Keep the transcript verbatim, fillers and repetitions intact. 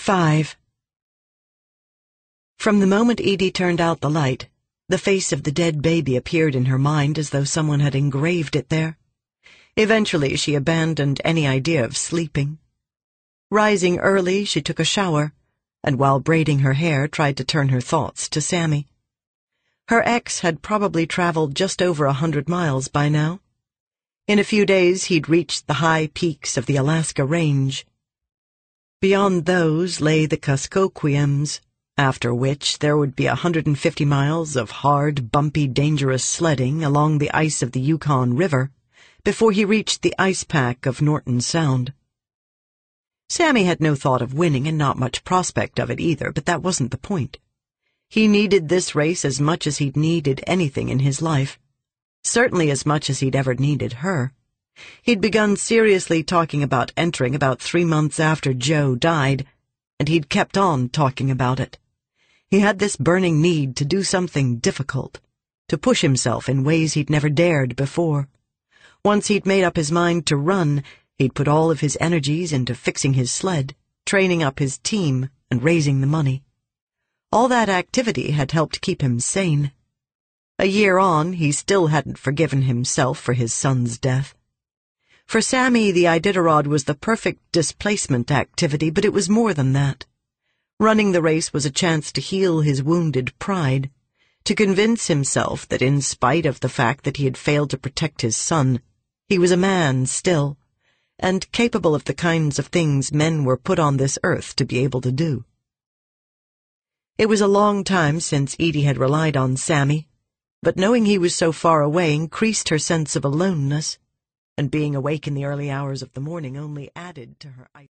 Five. From the moment Edie turned out the light, the face of the dead baby appeared in her mind as though someone had engraved it there. Eventually she abandoned any idea of sleeping. Rising early, she took a shower, and while braiding her hair tried to turn her thoughts to Sammy. Her ex had probably traveled just over a hundred miles by now. In a few days he'd reached the high peaks of the Alaska Range. Beyond those lay the Kuskokwim's, after which there would be a hundred and fifty miles of hard, bumpy, dangerous sledding along the ice of the Yukon River before he reached the ice pack of Norton Sound. Sammy had no thought of winning and not much prospect of it either, but that wasn't the point. He needed this race as much as he'd needed anything in his life, certainly as much as he'd ever needed her. He'd begun seriously talking about entering about three months after Joe died, and he'd kept on talking about it. He had this burning need to do something difficult, to push himself in ways he'd never dared before. Once he'd made up his mind to run, he'd put all of his energies into fixing his sled, training up his team, and raising the money. All that activity had helped keep him sane. A year on, he still hadn't forgiven himself for his son's death. For Sammy, the Iditarod was the perfect displacement activity, but it was more than that. Running the race was a chance to heal his wounded pride, to convince himself that in spite of the fact that he had failed to protect his son, he was a man still, and capable of the kinds of things men were put on this earth to be able to do. It was a long time since Edie had relied on Sammy, but knowing he was so far away increased her sense of aloneness, and being awake in the early hours of the morning only added to her